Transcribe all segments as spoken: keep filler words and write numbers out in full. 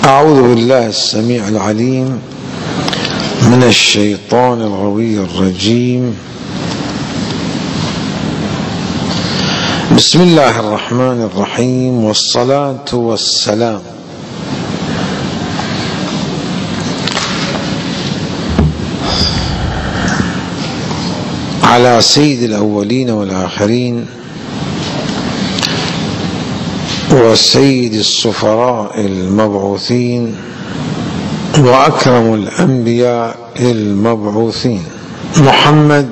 أعوذ بالله السميع العليم من الشيطان الغوي الرجيم. بسم الله الرحمن الرحيم، والصلاة والسلام على سيد الأولين والآخرين وسيد السفراء المبعوثين وأكرم الأنبياء المبعوثين محمد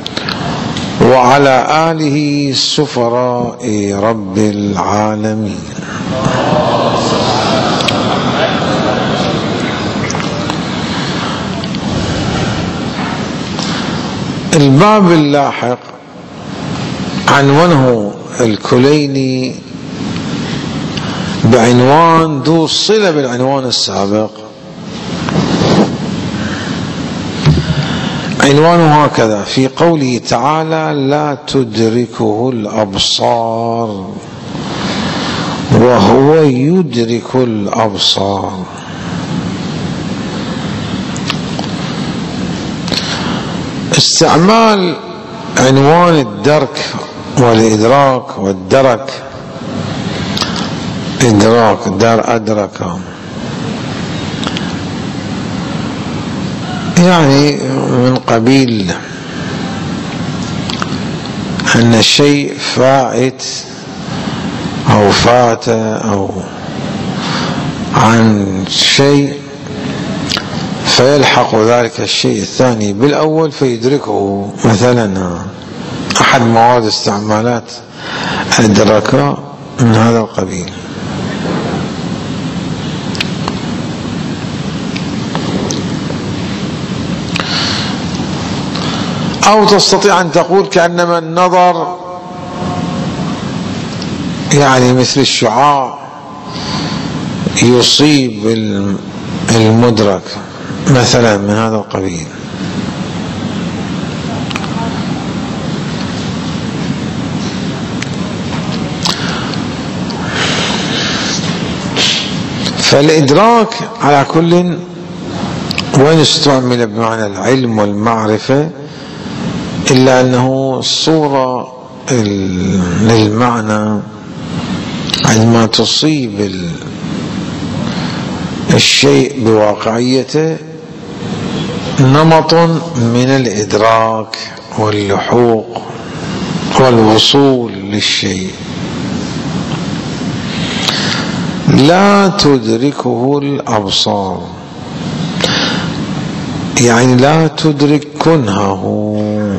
وعلى آله سفراء رب العالمين. الباب اللاحق عنوانه الكليني بعنوان ذو صلة بالعنوان السابق. عنوانه هكذا في قوله تعالى: لا تدركه الأبصار وهو يدرك الأبصار. استعمال عنوان الدرك والإدراك والدرك، إدراك دار أدرك، يعني من قبيل أن الشيء فائت أو فات أو عن شيء فيلحق ذلك الشيء الثاني بالأول فيدركه. مثلا أحد مواد استعمالات أدرك من هذا القبيل. أو تستطيع أن تقول كأنما النظر يعني مثل الشعاع يصيب المدرك، مثلا من هذا القبيل. فالإدراك على كل وإن استعمل بمعنى العلم والمعرفة إلا أنه صورة للمعنى عندما تصيب الشيء بواقعيته نمط من الإدراك واللحوق والوصول للشيء. لا تدركه الأبصار يعني لا تدرك كنهه.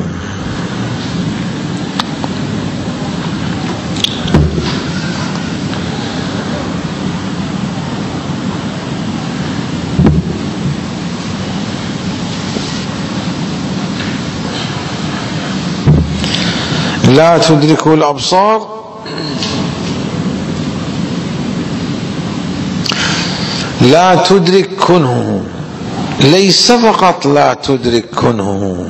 لا تدركه الأبصار لا تدرك كنهه، ليس فقط لا تدرك كنهه،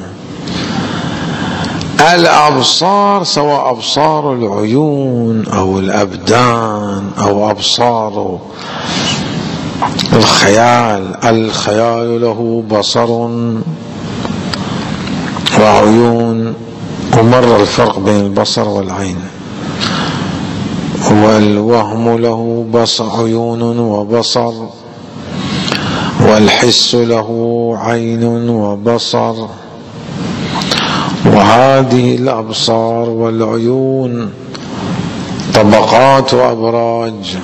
الأبصار سواء أبصار العيون أو الأبدان أو أبصار الخيال. الخيال له بصر وعيون، ومر الفرق بين البصر والعين. والوهم له بصر عيون وبصر، والحس له عين وبصر. وهذه الأبصار والعيون طبقات وأبراج،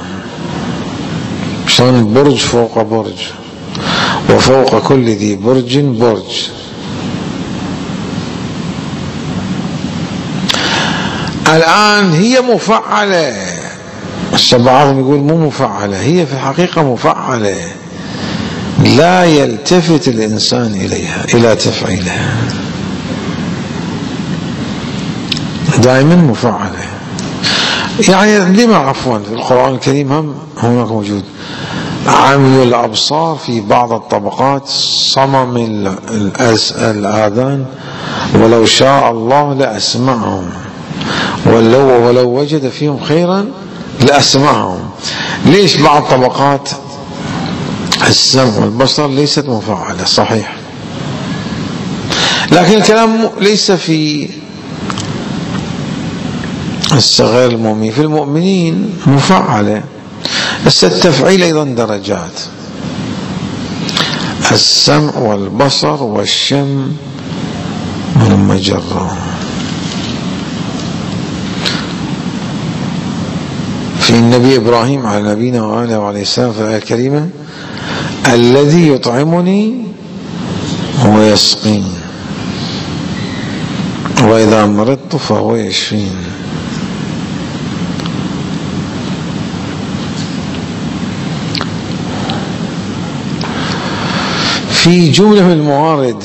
شلون برج فوق برج، وفوق كل ذي برج برج. الآن هي مفعلة، بعضهم يقول مو مفعلة، هي في الحقيقة مفعلة، لا يلتفت الإنسان إليها إلى تفعيلها، دائما مفعلة. يعني لما عفوا في القرآن الكريم هم هناك موجود عمي الأبصار في بعض الطبقات، صمم الآذان، ولو شاء الله لأسمعهم، ولو ولو وجد فيهم خيرا لأسمعهم. ليش بعض طبقات السمع والبصر ليست مفعلة صحيح، لكن الكلام ليس في الصغير المؤمن، في المؤمنين مفعلة، بس التفعيل أيضا درجات. السمع والبصر والشم والمجرة. في النبي إبراهيم على نبينا وآله وعليه السلام في الآية الكريمة: الذي يطعمني ويسقين وإذا مرضت فهو يشفين. في جملة من الموارد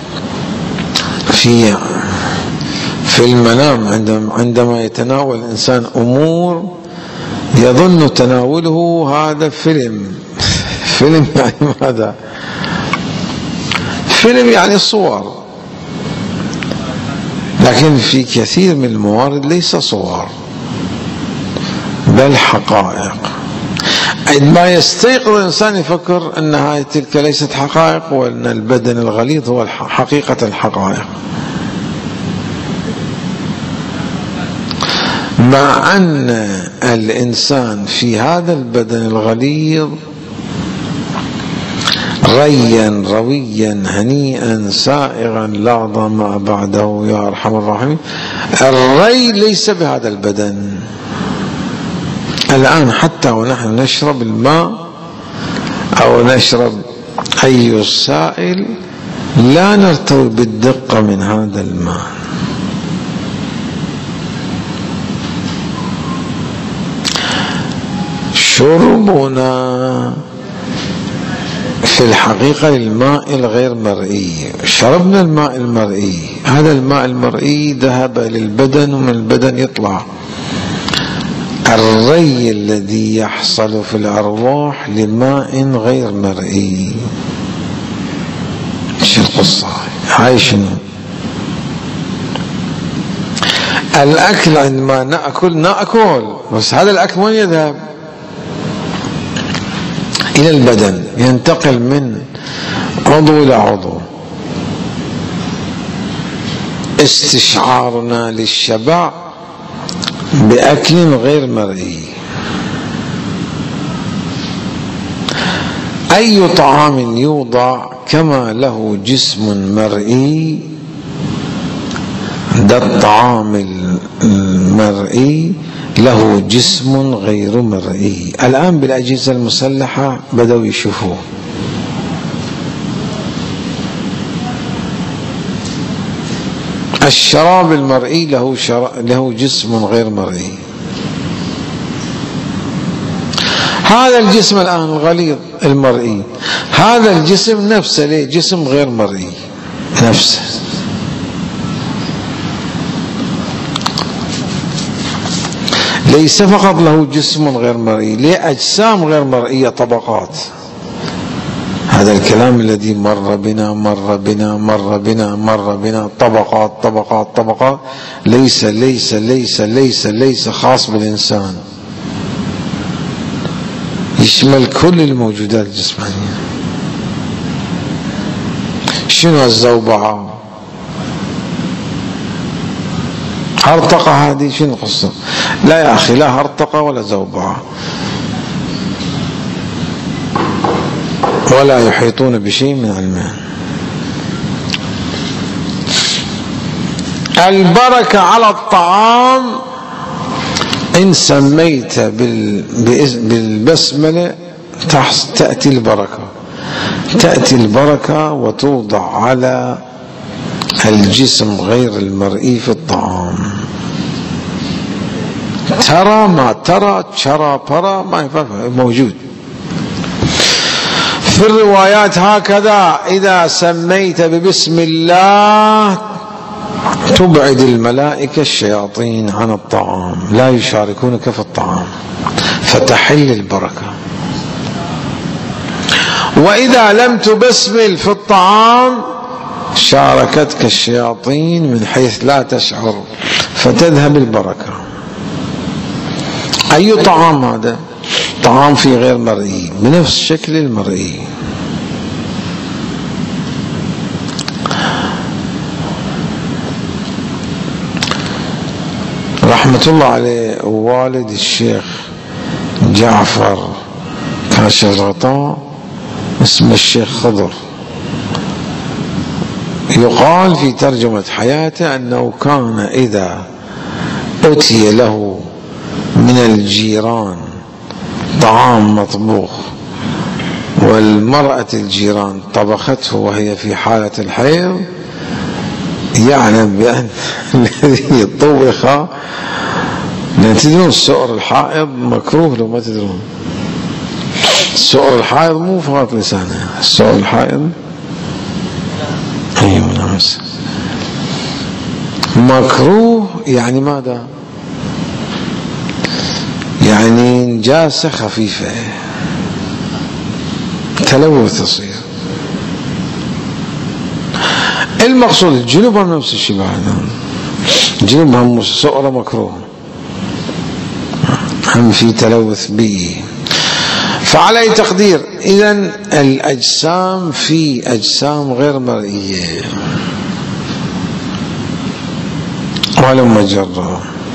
في في المنام عندما عندما يتناول الإنسان أمور يظن تناوله هذا فيلم فيلم يعني ماذا؟ فيلم يعني صور، لكن في كثير من الموارد ليس صور بل حقائق. عندما يستيقظ الإنسان يفكر أن هذه تلك ليست حقائق، وأن البدن الغليظ هو حقيقة الحقائق، مع أن الإنسان في هذا البدن الغليظ ريا رويا هنيئا سائغا لا ظمأ بعده يا أرحم الراحمين. الري ليس بهذا البدن. الآن حتى ونحن نشرب الماء أو نشرب أي سائل لا نرتوي بالدقة من هذا الماء. شربنا في الحقيقة للماء الغير مرئي، شربنا الماء المرئي، هذا الماء المرئي ذهب للبدن ومن البدن يطلع. الري الذي يحصل في الأرواح لماء غير مرئي. شو القصة هاي؟ شنو الأكل؟ عندما نأكل نأكل، بس هذا الأكل وين يذهب؟ إلى البدن، ينتقل من عضو إلى عضو. استشعارنا للشبع بأكل غير مرئي. أي طعام يوضع كما له جسم مرئي، ده الطعام المرئي له جسم غير مرئي. الآن بالأجهزة المسلحة بدأوا يشوفوه. الشراب المرئي له له جسم غير مرئي. هذا الجسم الآن الغليظ المرئي، هذا الجسم نفسه له جسم غير مرئي نفسه. ليس فقط له جسم غير مرئي، له أجسام غير مرئية، طبقات. هذا الكلام الذي مر بنا مر بنا مر بنا مر بنا طبقات طبقات طبقات، ليس ليس ليس ليس ليس خاص بالإنسان، يشمل كل الموجودات الجسمانية. شنو الزوبعة؟ هرطقة هذه شنو القصة؟ لا يا أخي، لا هرطقة ولا زوبعة، ولا يحيطون بشيء من علمه. البركة على الطعام، إن سميت بالبسملة تأتي البركة، تأتي البركة وتوضع على الجسم غير المرئي في الطعام. ترى ما ترى، ترى برا ما موجود في الروايات هكذا. إذا سميت ببسم الله تبعد الملائكة الشياطين عن الطعام، لا يشاركونك في الطعام، فتحل البركة. وإذا لم تبسمل في الطعام شاركتك الشياطين من حيث لا تشعر، فتذهب البركة. أي طعام هذا؟ طعام فيه غير مرئي بنفس شكل المرئي. رحمة الله عليه والد الشيخ جعفر كاشف الغطاء اسمه الشيخ خضر، يقال في ترجمة حياته أنه كان إذا أتي له من الجيران طعام مطبوخ والمرأة الجيران طبخته وهي في حالة الحيض يعلم بأن الذي طبخ، لأن تدرون سؤر الحائض مكروه لو ما تدرون. سؤر الحائض مو فقط لسانه، سؤر الحائض أيوة نعم مكروه. يعني ماذا؟ يعني نجاسة خفيفة، تلوث يصير. المقصود الجنوب هم نفس الشيء بعد، الجنوب هم سؤرة مكروه، هم في تلوث بيئي. فعلى تقدير إذن الأجسام في أجسام غير مرئية ولما جرى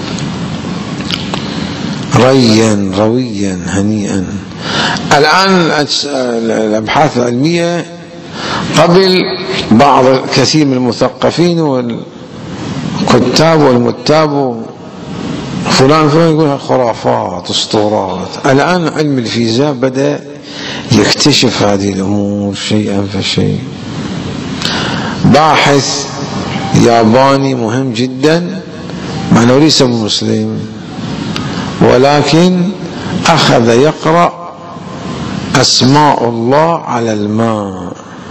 ريا رويا هنيئا. الآن الأبحاث العلمية قبل بعض كثير من المثقفين والكتاب والمتاب فلان فلان يقول خرافات اسطورات. الآن علم الفيزياء بدأ يكتشف هذه الأمور شيئا فشيء. باحث ياباني مهم جدا، مع أنه ليس مسلم ولكن أخذ يقرأ أسماء الله على الماء،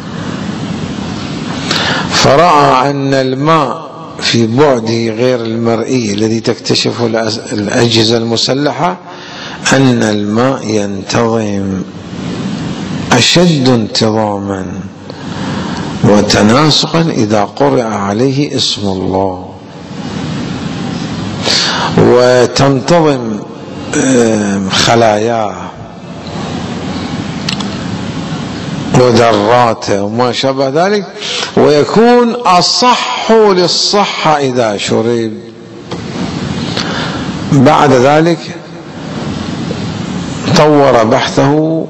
فرأى أن الماء في بعده غير المرئي الذي تكتشفه الأجهزة المسلحة أن الماء ينتظم أشد انتظاما وتناسقا إذا قرأ عليه اسم الله، وتنتظم خلاياه وذراته وما شابه ذلك، ويكون أصح للصحة إذا شرب. بعد ذلك طور بحثه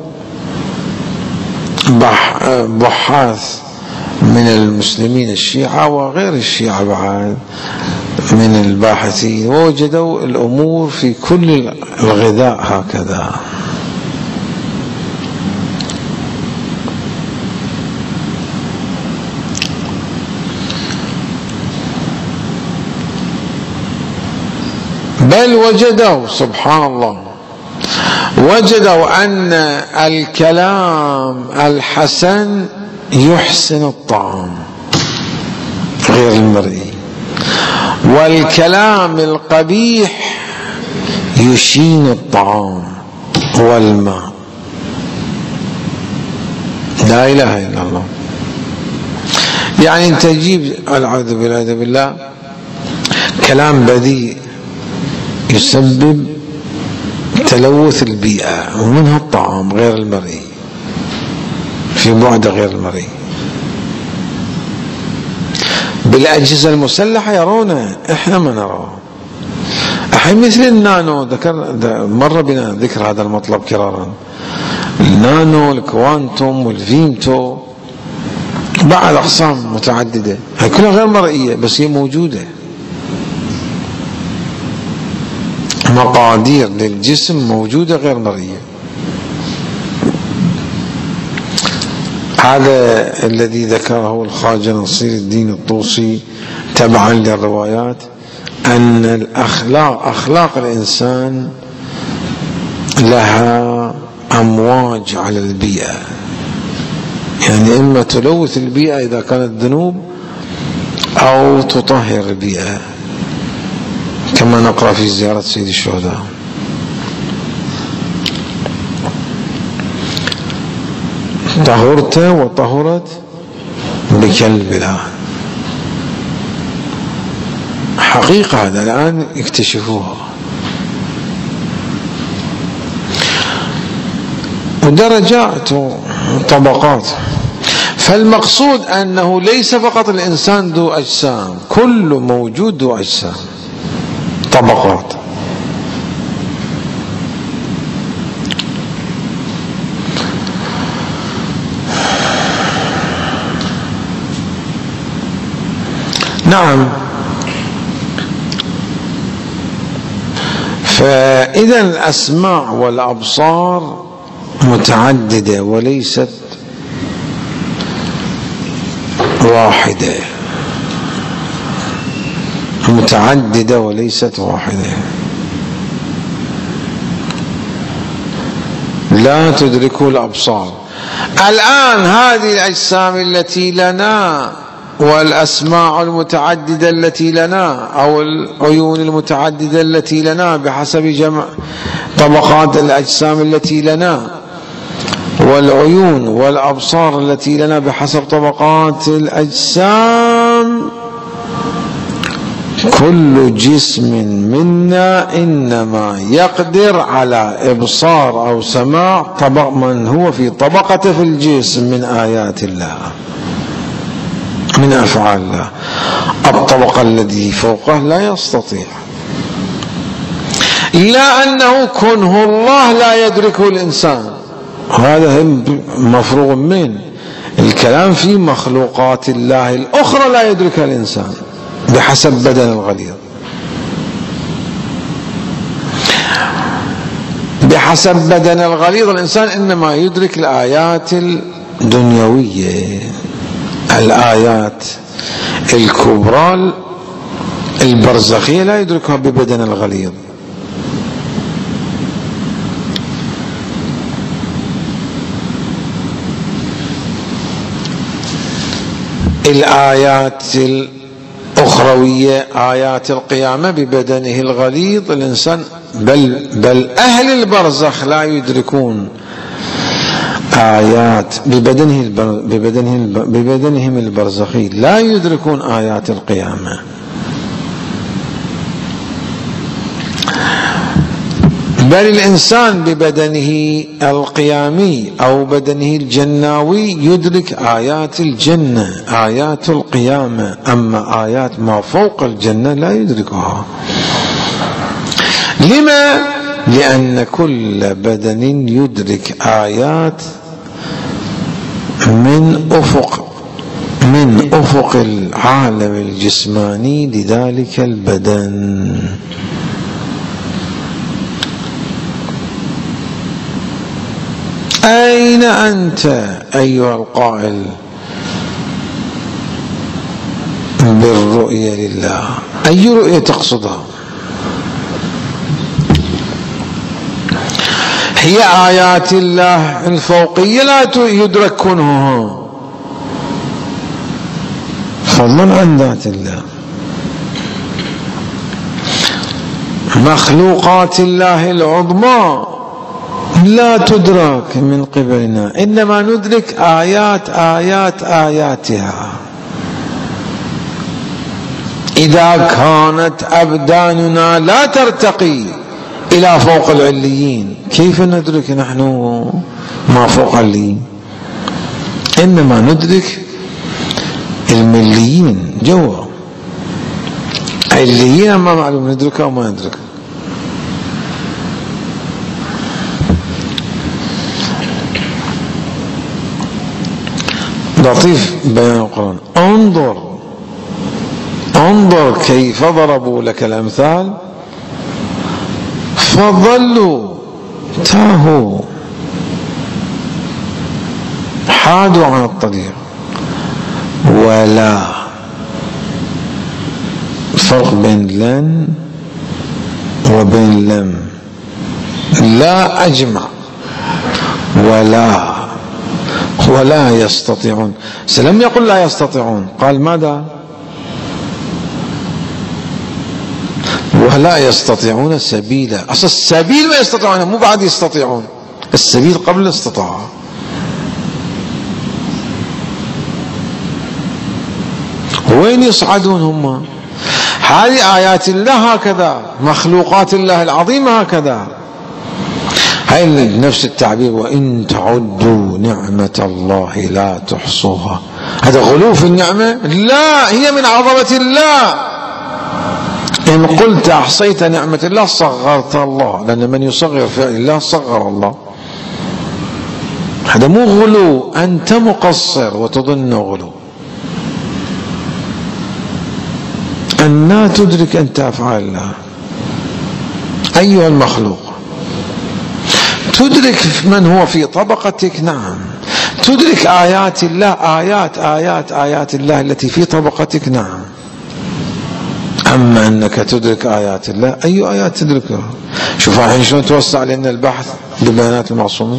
بحاث من المسلمين الشيعة وغير الشيعة بعد من الباحثين، ووجدوا الأمور في كل الغذاء هكذا. بل وجدوا سبحان الله وجدوا أن الكلام الحسن يحسن الطعام غير المرئي، والكلام القبيح يشين الطعام والماء. لا إله إلا الله. يعني أنت تجيب العوذ بالله بالله كلام بذيء يسبب تلوث البيئة، ومنها الطعام غير المرئي في بعد غير المرئي. بالأجهزة المسلحة يرونه، احنا ما نراه. الحين مثل النانو، ذكر مر بنا ذكر هذا المطلب كرارا، النانو الكوانتوم والفيمتو، بعد أقسام متعددة، هي كلها غير مرئية بس هي موجودة. مقادير للجسم موجودة غير مرئية. هذا الذي ذكره الخواجة نصير الدين الطوسي تبعا للروايات، أن الأخلاق أخلاق الإنسان لها أمواج على البيئة، يعني إما تلوث البيئة إذا كانت ذنوب أو تطهر البيئة، كما نقرأ في زيارة سيد الشهداء. طهرت وطهرت بكلب الآن، حقيقة هذا الآن يكتشفوها. درجات وطبقات. فالمقصود أنه ليس فقط الإنسان ذو أجسام، كل موجود ذو أجسام، طبقات. نعم. فإذا الأسماع والأبصار متعددة وليست واحدة، متعددة وليست واحدة، لا تدركه الأبصار. الآن هذه الأجسام التي لنا والأسماع المتعددة التي لنا أو العيون المتعددة التي لنا بحسب جمع طبقات الأجسام التي لنا، والعيون والأبصار التي لنا بحسب طبقات الأجسام، كل جسم منا إنما يقدر على إبصار أو سماع طبق من هو في طبقة في الجسم من آيات الله، من أفعال الله. الطبقة الذي فوقه لا يستطيع، لا أنه كنه الله لا يدركه الإنسان، هذا مفروغ منه. الكلام في مخلوقات الله الأخرى لا يدركها الإنسان بحسب بدن الغليظ، بحسب بدن الغليظ الإنسان إنما يدرك الآيات الدنيوية، الآيات الكبرى البرزخية لا يدركها ببدن الغليظ. الآيات الأخروية آيات القيامة ببدنه الغليظ الإنسان، بل, بل أهل البرزخ لا يدركون آيات ببدنه ببدنه ببدنهم البرزخي، لا يدركون آيات القيامة. بل الإنسان ببدنه القيامي أو بدنه الجناوي يدرك آيات الجنة، آيات القيامة، أما آيات ما فوق الجنة لا يدركها. لما؟ لأن كل بدن يدرك آيات من أفق من أفق العالم الجسماني لذلك البدن. أين أنت أيها القائل بالرؤية لله؟ أي رؤية تقصدها؟ هي آيات الله الفوقية لا يدرك كنهها فضلا عن ذات الله. مخلوقات الله العظمى لا تدرك من قبلنا، إنما ندرك آيات آيات آياتها. إذا كانت أبداننا لا ترتقي إلى فوق العليين كيف ندرك نحن ما فوق العليين؟ إنما ندرك المليين جوا، عليين ما معلوم ندركها أو ما ندركها. لطيف بيان القرآن. انظر انظر كيف ضربوا لك الأمثال فضلوا تاهوا حادوا عن الطريق. ولا فرق بين لن وبين لم، لا أجمع ولا ولا يستطيعون. سلم يقول لا يستطيعون، قال ماذا؟ ولا يستطيعون سبيلا. أصل السبيل ما يستطيعون، مو بعد يستطيعون، السبيل قبل الاستطاعة. وين يصعدون هم؟ هذه آيات الله هكذا، مخلوقات الله العظيمة هكذا. هاي نفس التعبير وإن تعدوا نعمة الله لا تحصوها. هذا غلو في النعمة؟ لا، هي من عظمة الله. إن قلت أحصيت نعمة الله صغرت الله، لأن من يصغر فعل الله صغر الله. هذا مو غلو، أنت مقصر وتظن غلو. أن لا تدرك أنت أفعال الله أيها المخلوق. تدرك من هو في طبقتك، نعم. تدرك آيات الله، آيات آيات آيات الله التي في طبقتك، نعم. أما أنك تدرك آيات الله، أي آيات تدركها؟ شوف الحين شلون توسع لنا البحث ببيانات المعصومين.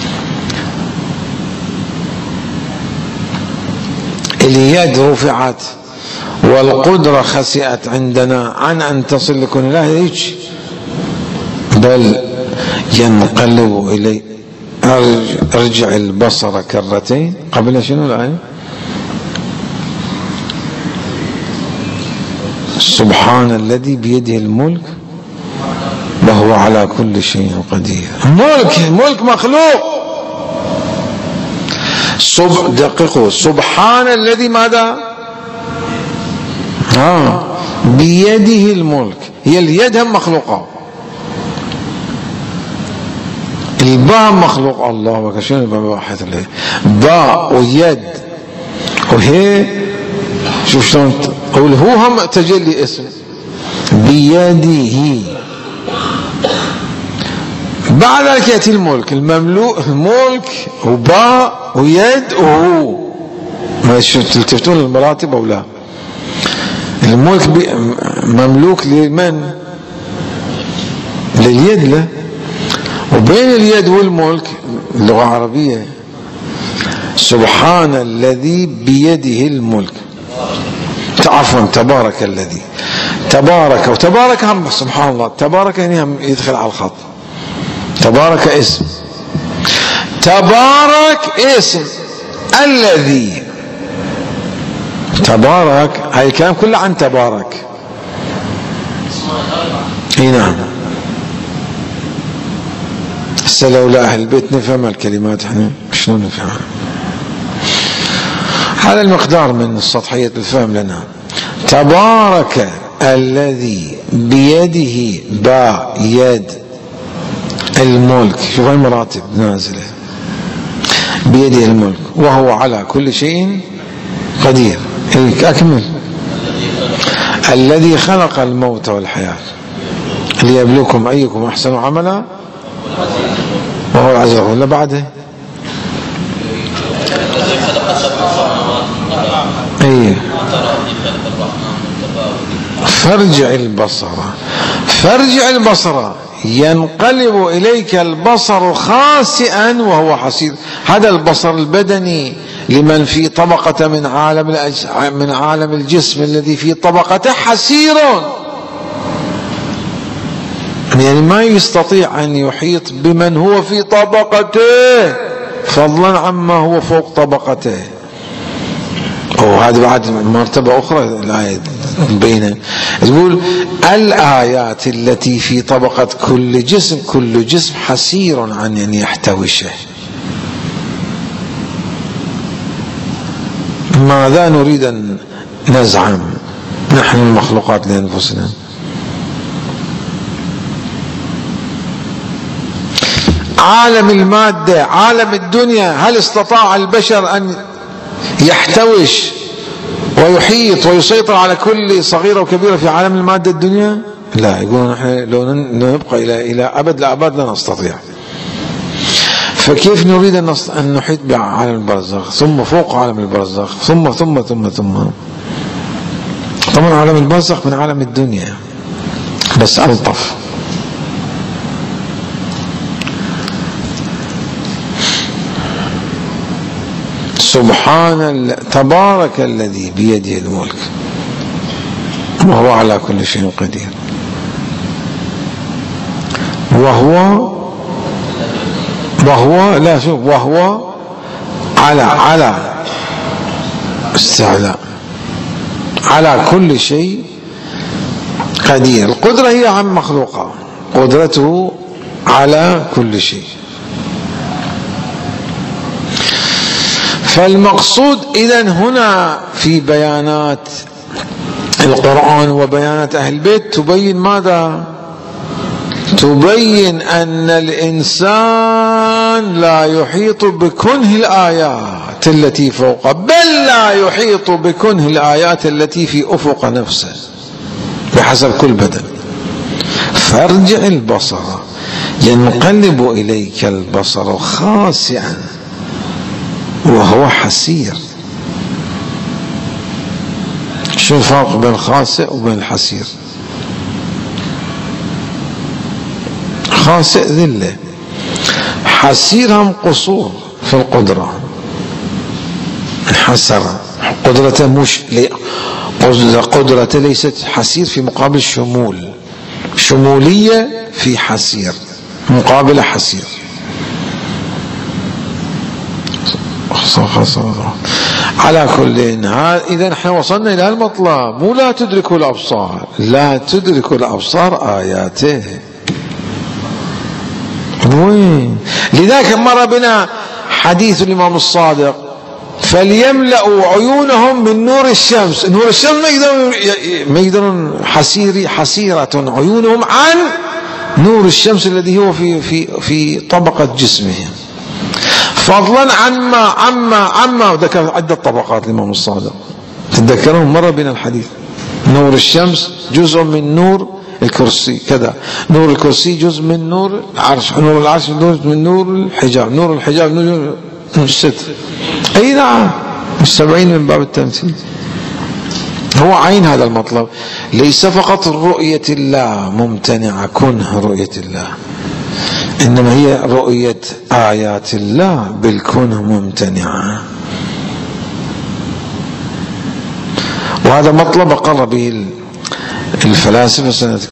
اليد رفعت والقدرة خسئت عندنا عن أن تصل لكون الله هيك، بل ينقلب إلي. ارجع البصر كرتين قبل شنو الآية؟ سبحان الذي بيده الملك وهو على كل شيء قدير. ملك ملك مخلوق. سب دققوا، سبحان الذي ماذا؟ ها بيده الملك. هي اليد هم مخلوقة، الباء مخلوق. الله أكبر. شنو الباحث له؟ باء ويد وهي. شوف شلون قول هو هم تجلي اسم بيده. بعد ذلك يأتي الملك، المملوك، الملك وباء ويد وهو. ما تلتفتون المراتب أو لا؟ الملك مملوك لمن؟ لليد له. وبين اليد والملك اللغة العربية سبحان الذي بيده الملك. عفوا تبارك الذي. تبارك وتبارك هم سبحان الله. تبارك يعني هم يدخل على الخط. تبارك اسم، تبارك اسم الذي. تبارك هاي الكلام كله عن تبارك. اي نعم. هسه لولا اهل البيت نفهم الكلمات احنا شلون نفهمها؟ هذا المقدار من السطحية الفهم لنا. تبارك الذي بيده باء يد الملك. شوف المراتب نازلة. بيده الملك وهو على كل شيء قدير. أكمل. الذي خلق الموت والحياة ليبلوكم أيكم أحسن عملا وهو العزيز الغفور. ولا بعده؟ ايه فارجع البصر. فارجع البصر ينقلب إليك البصر خاسئا وهو حسير. هذا البصر البدني لمن في طبقة من عالم الأج... من عالم الجسم الذي في طبقته حسير، يعني ما يستطيع أن يحيط بمن هو في طبقته فضلا عما هو فوق طبقته. وهذا بعد مرتبة أخرى الآية بينه تقول الآيات التي في طبقة كل جسم، كل جسم حسير عن أن يحتوشه. ماذا نريد أن نزعم نحن المخلوقات لأنفسنا؟ عالم المادة، عالم الدنيا، هل استطاع البشر أن يحتوش ويحيط ويسيطر على كل صغيرة وكبيرة في عالم المادة الدنيا؟ لا. يقولون نحن لو نبقى إلى إلى أبد الآباد لا نستطيع. فكيف نريد أن نحيط بعالم البرزخ، ثم فوق عالم البرزخ، ثم ثم ثم ثم طبعا عالم البرزخ من عالم الدنيا بس ألطف. سبحان تبارك الذي بيده الملك وهو على كل شيء قدير. وهو وهو لا شوف وهو على على استعلاء على كل شيء قدير. القدرة هي عن مخلوقة، قدرته على كل شيء. فالمقصود إذن هنا في بيانات القرآن وبيانات أهل البيت تبين ماذا؟ تبين أن الإنسان لا يحيط بكنه الآيات التي فوقه، بل لا يحيط بكنه الآيات التي في أفق نفسه بحسب كل بدن. فارجع البصر ينقلب إليك البصر خاسئا وهو حسير. شو الفرق بين الخاسئ وبين الحسير؟ خاسئ ذلة، حسير هم قصور في القدرة، انحسر قدرته، مش قدرته ليست حسير في مقابل شمول، شمولية في حسير مقابل حسير. على كل إذا احنا وصلنا إلى المطلب، مو لا تدرك الأبصار، لا تدرك الأبصار آياته. وين؟ لذلك مر بنا حديث الإمام الصادق: فليملأوا عيونهم من نور الشمس. نور الشمس ما يقدرون ما يقدرون حسيري حسيرة عيونهم عن نور الشمس الذي هو في في في طبقة جسمهم، فضلا عما عما عما ذكر عدة طبقات الإمام الصادق. تتذكرون مر بنا الحديث: نور الشمس جزء من نور الكرسي كذا، نور الكرسي جزء من نور العرش، نور العرش جزء من نور الحجاب، نور الحجاب نور الستر. اي نعم، السبعين من باب التمثيل. هو عين هذا المطلب، ليس فقط رؤية الله ممتنعة كنه رؤية الله، إنما هي رؤية آيات الله بالكنه ممتنعة. وهذا مطلب أقر به الفلاسفة سنة